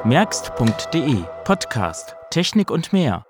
merkst.de Podcast Technik und mehr.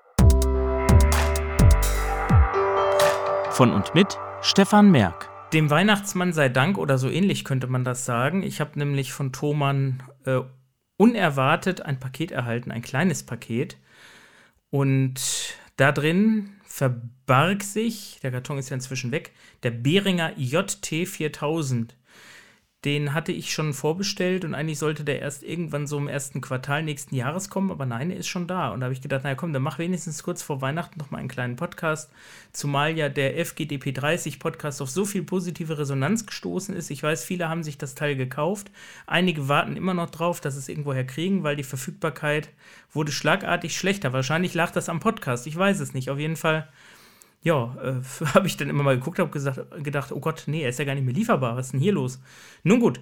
Von und mit Stefan Merk. Dem Weihnachtsmann sei Dank oder so ähnlich könnte man das sagen. Ich habe nämlich von Thomann unerwartet ein Paket erhalten, ein kleines Paket. Und da drin verbarg sich, der Karton ist ja inzwischen weg, der Behringer JT4000. Den hatte ich schon vorbestellt und eigentlich sollte der erst irgendwann so im ersten Quartal nächsten Jahres kommen, aber nein, er ist schon da. Und da habe ich gedacht, naja komm, dann mach wenigstens kurz vor Weihnachten noch mal einen kleinen Podcast, zumal ja der FGDP30 Podcast auf so viel positive Resonanz gestoßen ist. Ich weiß, viele haben sich das Teil gekauft, einige warten immer noch drauf, dass sie es irgendwoher kriegen, weil die Verfügbarkeit wurde schlagartig schlechter. Wahrscheinlich lag das am Podcast, ich weiß es nicht. Auf jeden Fall habe ich dann immer mal geguckt, habe gedacht, oh Gott, nee, er ist ja gar nicht mehr lieferbar, was ist denn hier los? Nun gut,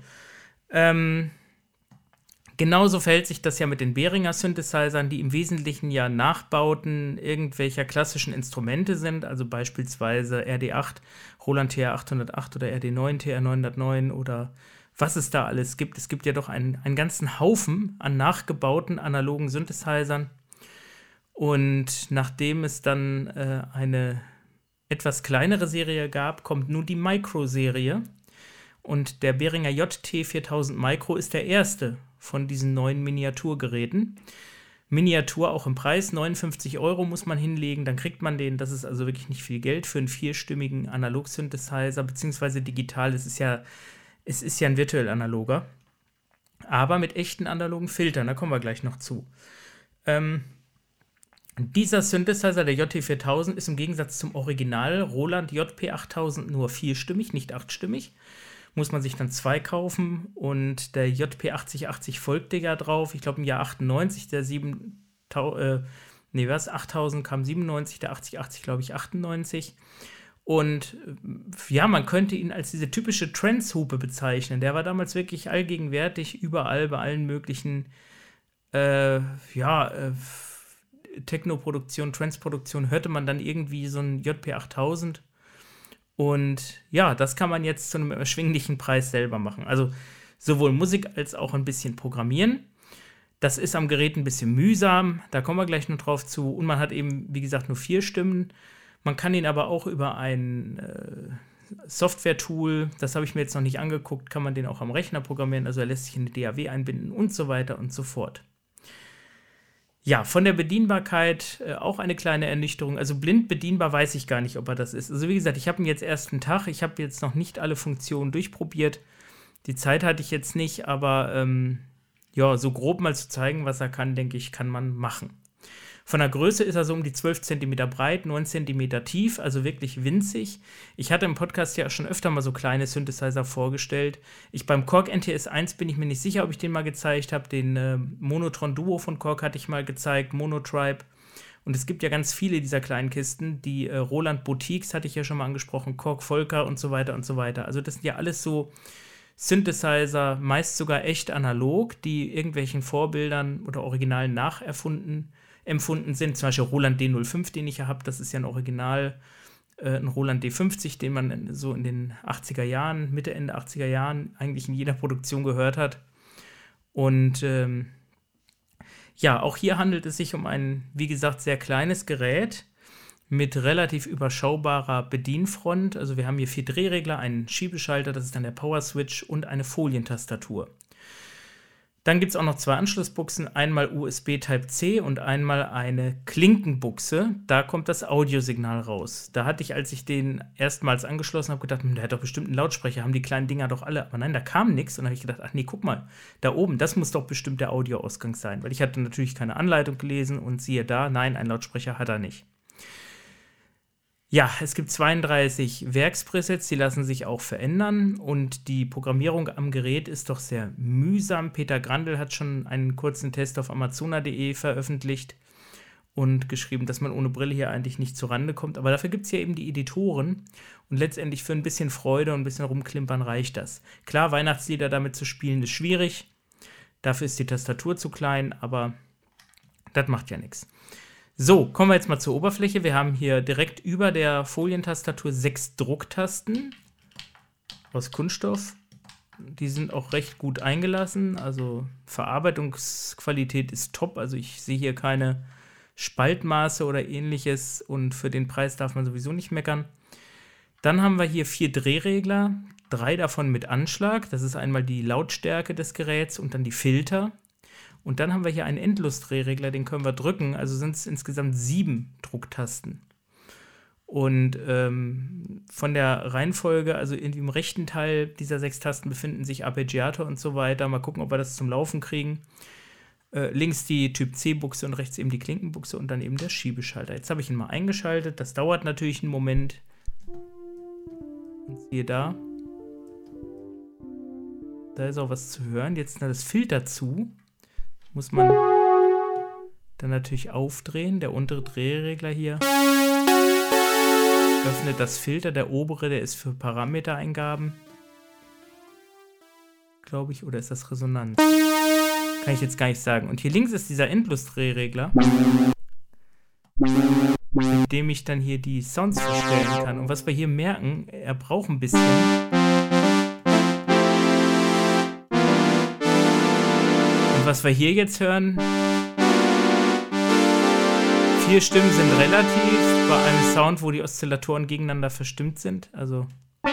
genauso verhält sich das ja mit den Behringer Synthesizern, die im Wesentlichen ja Nachbauten irgendwelcher klassischen Instrumente sind, also beispielsweise RD8, Roland TR-808 oder RD9, TR-909 oder was es da alles gibt. Es gibt ja doch einen ganzen Haufen an nachgebauten analogen Synthesizern. Und nachdem es dann eine etwas kleinere Serie gab, kommt nun die Micro-Serie. Und der Behringer JT4000 Micro ist der erste von diesen neuen Miniaturgeräten. Miniatur auch im Preis, 59 € muss man hinlegen, dann kriegt man den. Das ist also wirklich nicht viel Geld für einen vierstimmigen Analog-Synthesizer, beziehungsweise digital. Es ist ja ein virtuell analoger, aber mit echten analogen Filtern, da kommen wir gleich noch zu. Dieser Synthesizer, der JT4000, ist im Gegensatz zum Original Roland JP8000 nur vierstimmig, nicht achtstimmig. Muss man sich dann zwei kaufen und der JP8080 folgte ja drauf. Ich glaube im Jahr 98, der 8000 kam 97, der 8080 glaube ich 98. Und ja, man könnte ihn als diese typische Trance-Hupe bezeichnen. Der war damals wirklich allgegenwärtig, überall, bei allen möglichen Techno-Produktion, Trance-Produktion hörte man dann irgendwie so einen JP8000 und ja, das kann man jetzt zu einem erschwinglichen Preis selber machen. Also sowohl Musik als auch ein bisschen Programmieren. Das ist am Gerät ein bisschen mühsam, da kommen wir gleich noch drauf zu und man hat eben, wie gesagt, nur 4 Stimmen. Man kann ihn aber auch über ein Software-Tool, das habe ich mir jetzt noch nicht angeguckt, kann man den auch am Rechner programmieren, also er lässt sich in die DAW einbinden und so weiter und so fort. Ja, von der Bedienbarkeit auch eine kleine Ernüchterung. Also blind bedienbar weiß ich gar nicht, ob er das ist. Also wie gesagt, ich habe ihn jetzt erst einen Tag. Ich habe jetzt noch nicht alle Funktionen durchprobiert. Die Zeit hatte ich jetzt nicht, aber so grob mal zu zeigen, was er kann, denke ich, kann man machen. Von der Größe ist er so um die 12 cm breit, 9 cm tief, also wirklich winzig. Ich hatte im Podcast ja schon öfter mal so kleine Synthesizer vorgestellt. Beim Korg NTS-1 bin ich mir nicht sicher, ob ich den mal gezeigt habe. Den Monotron Duo von Korg hatte ich mal gezeigt, Monotribe. Und es gibt ja ganz viele dieser kleinen Kisten. Die Roland Boutiques hatte ich ja schon mal angesprochen, Korg Volker und so weiter und so weiter. Also das sind ja alles so Synthesizer, meist sogar echt analog, die irgendwelchen Vorbildern oder Originalen empfunden sind. Zum Beispiel Roland D05, den ich ja habe, das ist ja ein Original, ein Roland D50, den man so in den 80er Jahren, Mitte, Ende 80er Jahren eigentlich in jeder Produktion gehört hat. Und auch hier handelt es sich um ein, wie gesagt, sehr kleines Gerät mit relativ überschaubarer Bedienfront. Also wir haben hier 4 Drehregler, einen Schiebeschalter, das ist dann der Power Switch und eine Folientastatur. Dann gibt es auch noch 2 Anschlussbuchsen, einmal USB Type-C und einmal eine Klinkenbuchse. Da kommt das Audiosignal raus. Da hatte ich, als ich den erstmals angeschlossen habe, gedacht, der hat doch bestimmt einen Lautsprecher, haben die kleinen Dinger doch alle. Aber nein, da kam nichts. Und dann habe ich gedacht, ach nee, guck mal, da oben, das muss doch bestimmt der Audioausgang sein. Weil ich hatte natürlich keine Anleitung gelesen und siehe da, nein, einen Lautsprecher hat er nicht. Ja, es gibt 32 Werkspresets, die lassen sich auch verändern und die Programmierung am Gerät ist doch sehr mühsam. Peter Grandl hat schon einen kurzen Test auf amazona.de veröffentlicht und geschrieben, dass man ohne Brille hier eigentlich nicht zurande kommt. Aber dafür gibt es ja eben die Editoren und letztendlich für ein bisschen Freude und ein bisschen rumklimpern reicht das. Klar, Weihnachtslieder damit zu spielen ist schwierig, dafür ist die Tastatur zu klein, aber das macht ja nichts. So, kommen wir jetzt mal zur Oberfläche. Wir haben hier direkt über der Folientastatur 6 Drucktasten aus Kunststoff. Die sind auch recht gut eingelassen. Also Verarbeitungsqualität ist top. Also ich sehe hier keine Spaltmaße oder ähnliches. Und für den Preis darf man sowieso nicht meckern. Dann haben wir hier 4 Drehregler. 3 davon mit Anschlag. Das ist einmal die Lautstärke des Geräts und dann die Filter. Und dann haben wir hier einen Endlosdrehregler, den können wir drücken. Also sind es insgesamt 7 Drucktasten. Und von der Reihenfolge, also irgendwie im rechten Teil dieser 6 Tasten befinden sich Arpeggiator und so weiter. Mal gucken, ob wir das zum Laufen kriegen. Links die Typ-C-Buchse und rechts eben die Klinkenbuchse und dann eben der Schiebeschalter. Jetzt habe ich ihn mal eingeschaltet. Das dauert natürlich einen Moment. Und siehe da. Da ist auch was zu hören. Jetzt das Filter zu. Muss man dann natürlich aufdrehen. Der untere Drehregler hier öffnet das Filter. Der obere, der ist für Parametereingaben. Glaube ich. Oder ist das Resonanz? Kann ich jetzt gar nicht sagen. Und hier links ist dieser Endlosdrehregler, mit dem ich dann hier die Sounds verstellen kann. Und was wir hier merken, er braucht ein bisschen. Und was wir hier jetzt hören, 4 Stimmen sind relativ bei einem Sound, wo die Oszillatoren gegeneinander verstimmt sind. Also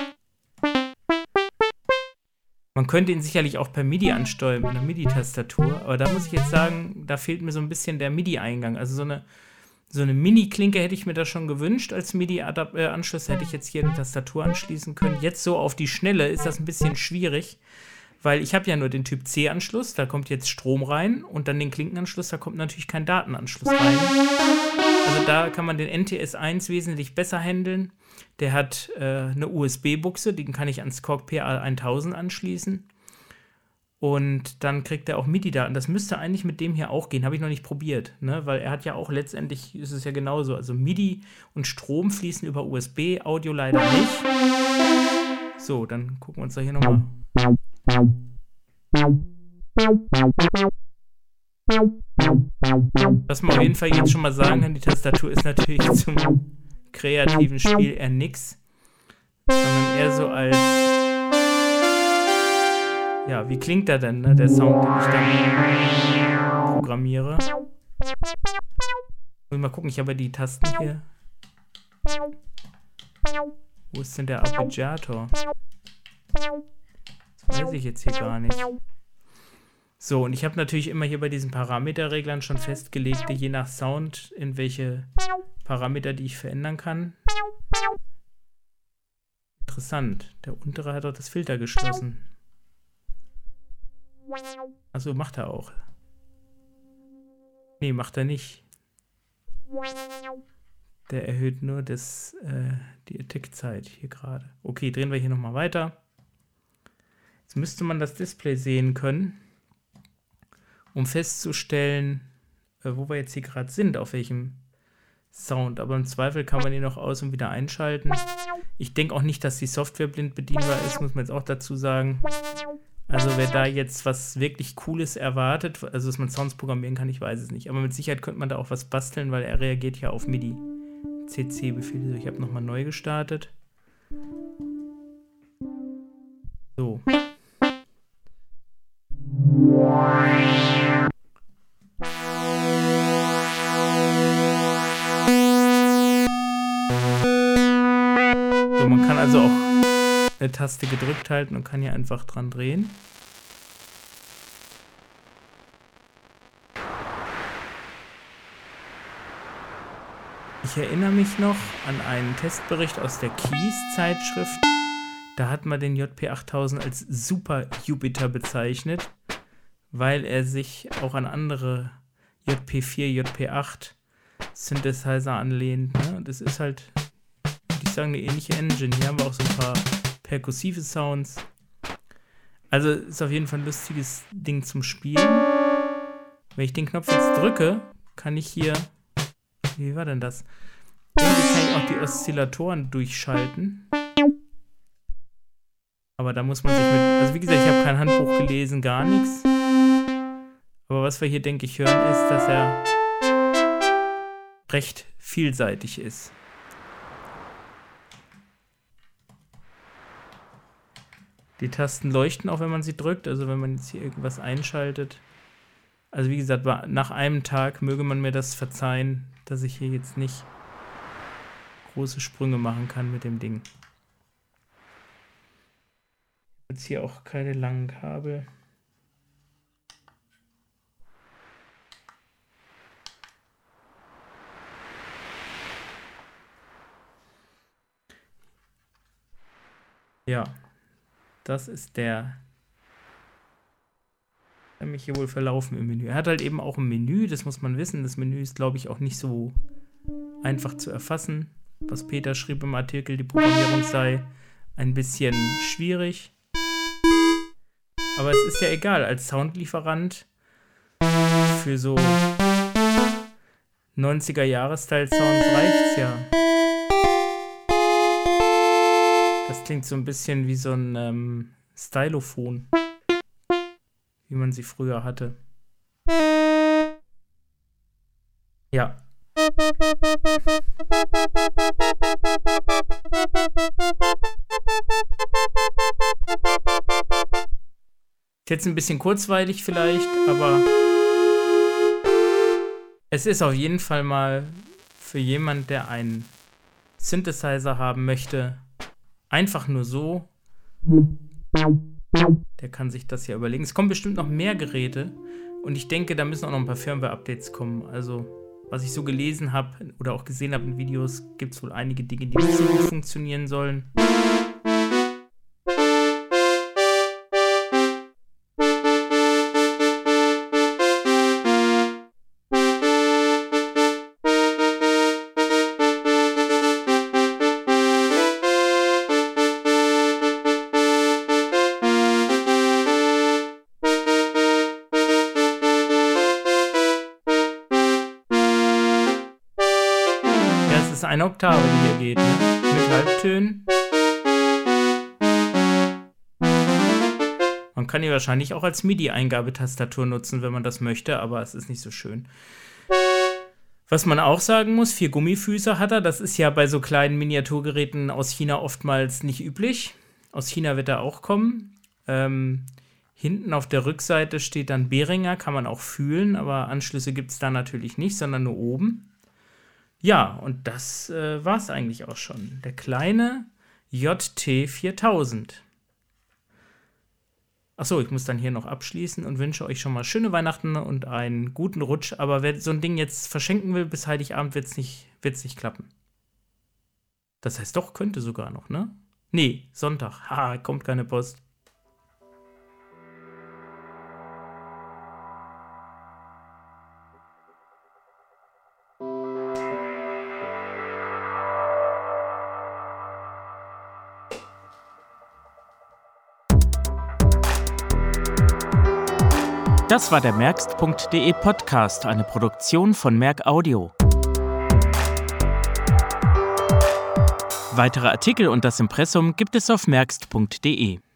man könnte ihn sicherlich auch per MIDI ansteuern, mit einer MIDI-Tastatur. Aber da muss ich jetzt sagen, da fehlt mir so ein bisschen der MIDI-Eingang. Also so eine Mini-Klinke hätte ich mir da schon gewünscht als MIDI-Anschluss. Hätte ich jetzt hier eine Tastatur anschließen können. Jetzt so auf die Schnelle ist das ein bisschen schwierig, weil ich habe ja nur den Typ-C-Anschluss. Da kommt jetzt Strom rein und dann den Klinkenanschluss. Da kommt natürlich kein Datenanschluss rein. Also da kann man den NTS-1 wesentlich besser handeln. Der hat eine USB-Buchse, den kann ich ans Korg PA1000 anschließen. Und dann kriegt er auch MIDI-Daten. Das müsste eigentlich mit dem hier auch gehen. Habe ich noch nicht probiert, ne? Weil er hat ja auch letztendlich, ist es ja genauso. Also MIDI und Strom fließen über USB, Audio leider nicht. So, dann gucken wir uns da hier nochmal. Was man auf jeden Fall jetzt schon mal sagen kann, die Tastatur ist natürlich zum kreativen Spiel eher nix, sondern eher so als, ja, wie klingt da denn, ne, der Sound, den ich dann programmiere. Muss mal gucken, ich habe ja die Tasten hier. Wo ist denn der Arpeggiator? Das weiß ich jetzt hier gar nicht. So, und ich habe natürlich immer hier bei diesen Parameterreglern schon festgelegt, je nach Sound, in welche Parameter, die ich verändern kann. Interessant. Der untere hat auch das Filter geschlossen. Achso, macht er auch. Nee, macht er nicht. Der erhöht nur die Attack-Zeit hier gerade. Okay, drehen wir hier nochmal weiter. Jetzt müsste man das Display sehen können, um festzustellen, wo wir jetzt hier gerade sind, auf welchem Sound. Aber im Zweifel kann man ihn noch aus- und wieder einschalten. Ich denke auch nicht, dass die Software blind bedienbar ist, muss man jetzt auch dazu sagen. Also wer da jetzt was wirklich Cooles erwartet, also dass man Sounds programmieren kann, ich weiß es nicht. Aber mit Sicherheit könnte man da auch was basteln, weil er reagiert ja auf MIDI-CC-Befehle. Ich habe nochmal neu gestartet. So. So, man kann also auch eine Taste gedrückt halten und kann hier einfach dran drehen. Ich erinnere mich noch an einen Testbericht aus der Keys-Zeitschrift. Da hat man den JP8000 als Super Jupiter bezeichnet, weil er sich auch an andere JP4, JP8 Synthesizer anlehnt. Ne? Und es ist halt, würde ich sagen, eine ähnliche Engine. Hier haben wir auch so ein paar perkussive Sounds. Also ist auf jeden Fall ein lustiges Ding zum Spielen. Wenn ich den Knopf jetzt drücke, kann ich hier, wie war denn das? Irgendwie kann ich auch die Oszillatoren durchschalten. Aber da muss man sich mit, also wie gesagt, ich habe kein Handbuch gelesen, gar nichts. Aber was wir hier, denke ich, hören, ist, dass er recht vielseitig ist. Die Tasten leuchten auch, wenn man sie drückt, also wenn man jetzt hier irgendwas einschaltet. Also wie gesagt, nach einem Tag möge man mir das verzeihen, dass ich hier jetzt nicht große Sprünge machen kann mit dem Ding. Jetzt hier auch keine langen Kabel. Ja, das ist der. Ich habe mich hier wohl verlaufen im Menü. Er hat halt eben auch ein Menü, das muss man wissen. Das Menü ist, glaube ich, auch nicht so einfach zu erfassen. Was Peter schrieb im Artikel, die Programmierung sei ein bisschen schwierig. Aber es ist ja egal, als Soundlieferant für so 90er-Jahres-Style-Sounds reicht's ja. Das klingt so ein bisschen wie so ein Stylophon, wie man sie früher hatte. Ja. Ist jetzt ein bisschen kurzweilig vielleicht, aber es ist auf jeden Fall mal für jemand, der einen Synthesizer haben möchte, einfach nur so. Der kann sich das ja überlegen. Es kommen bestimmt noch mehr Geräte und ich denke, da müssen auch noch ein paar Firmware-Updates kommen. Also, was ich so gelesen habe oder auch gesehen habe in Videos, gibt es wohl einige Dinge, die nicht so gut funktionieren sollen. Eine Oktave, die hier geht, ne? Mit Halbtönen. Man kann die wahrscheinlich auch als MIDI-Eingabetastatur nutzen, wenn man das möchte, aber es ist nicht so schön. Was man auch sagen muss, 4 Gummifüße hat er. Das ist ja bei so kleinen Miniaturgeräten aus China oftmals nicht üblich. Aus China wird er auch kommen. Hinten auf der Rückseite steht dann Behringer, kann man auch fühlen, aber Anschlüsse gibt es da natürlich nicht, sondern nur oben. Ja, und das war es eigentlich auch schon. Der kleine JT4000. Achso, ich muss dann hier noch abschließen und wünsche euch schon mal schöne Weihnachten und einen guten Rutsch. Aber wer so ein Ding jetzt verschenken will, bis Heiligabend wird's nicht klappen. Das heißt doch, könnte sogar noch, ne? Nee, Sonntag. Ha, kommt keine Post. Das war der merkst.de Podcast, eine Produktion von Merk Audio. Weitere Artikel und das Impressum gibt es auf merkst.de.